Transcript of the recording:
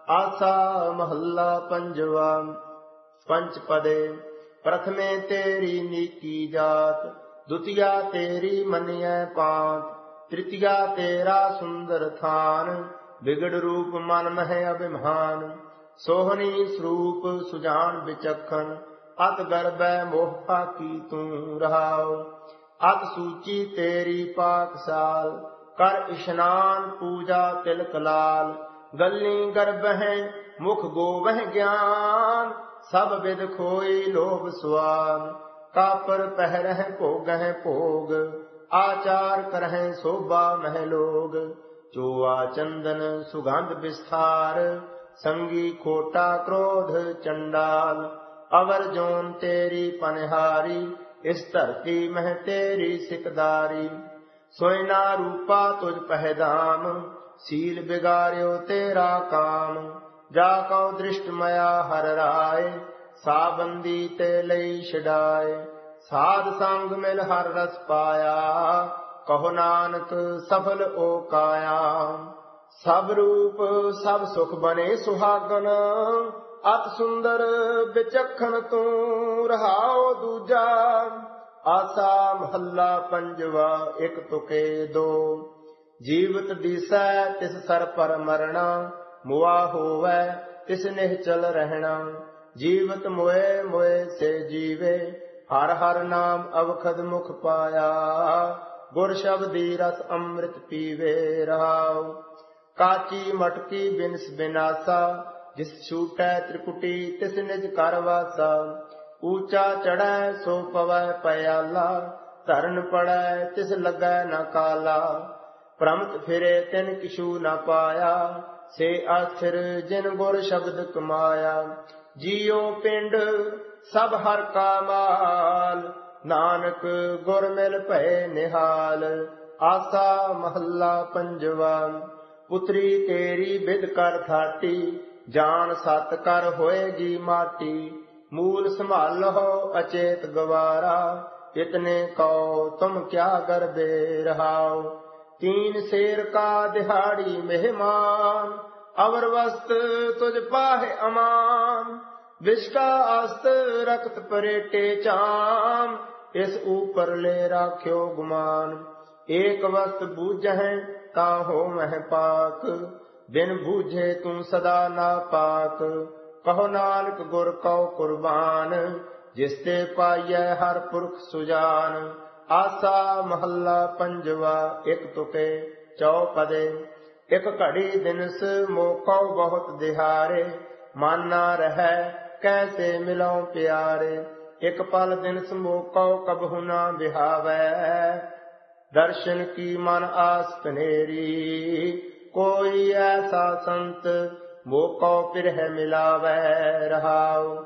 आसा महला पंजवा। पंचपदे प्रथमे तेरी नीकी जात, द्वितीया तेरी मनिय पांत, तृतीया तेरा सुंदर थान, बिगड़ रूप मन मह अभिमान। सोहनी स्वरूप सुजान बिचखन, अत गर्भै मोह पाकी तू रहाओ। अत सूची तेरी पाकशाल, कर इशनान पूजा तिलक लाल। गली गर्भह मुख गोवह ज्ञान, सब विद खोई लोभ स्वान। कापर पहरह भोगह भोग, आचार करह शोभा मह लोग। चोआ चंदन सुगंध विस्तार, संगी खोटा क्रोध चंडाल। अवर जोन तेरी पनहारी, इस धरती मह तेरी सिकदारी। सोयना रूपा तुझ पहदाम, सील बिगाड़ियो तेरा काम। जाको दृष्ट मया हर राय, साबंदी ते लई छड़ाए। साध संग मिल हर रस पाया, कहो नानक सफल ओ काया। सब रूप सब सुख बने सुहागन, अत सुंदर विचखन तू रहाओ दूजा। आसा महला पंजवा। एक तुके दो। जीवत दिसै तिस सर पर मरना, मुआ होवै तिस निश्चल रहना। जीवत मोए मोए से जीवे, हर हर नाम अवखद मुख पाया। गुर शब्दी रस अमृत पीवे रहाओ। काची मटकी बिनस बिनासा, जिस छूटै त्रिकुटी तिस निज कर वासा। ऊंचा चढ़ै सो पवै पयाला, धरन पड़ै तिस लगै न काला। भ्रमत फिरे तिन किछु न पाया, से आखिर जिन गुर शब्द कमाया। जियो पिंड सब हर का माल, नानक गुर मिल भय निहाल। आसा महला पंजवा। पुत्री तेरी बिद कर थाटी, जान सत कर होएगी माटी। मूल संभालो अचेत गवारा, इतने कहो तुम क्या गर्भे रहाओ। तीन शेर का दिहाड़ी मेहमान, अवर वस्त तुझ पाहे अमान। विष का अस्त रक्त परेटे चाम, इस ऊपर ले राख्यो गुमान। एक वस्त बूझह ताहो मह पाक, बिन बूझे तू सदा ना पाक। कहो नानक गुर कौ कुर्बान, जिसते पाइय हर पुरख सुजान। आसा महला पंजवा। एक तुके चौपदे। एक घड़ी दिनस मोको बहुत दिहारे, माना रह कैसे मिलो प्यारे। एक पल दिनस मोको कबहु न बिहावै, दर्शन की मन आस कनेरी। कोई ऐसा संत मोको पिरह मिलावै रहाओ।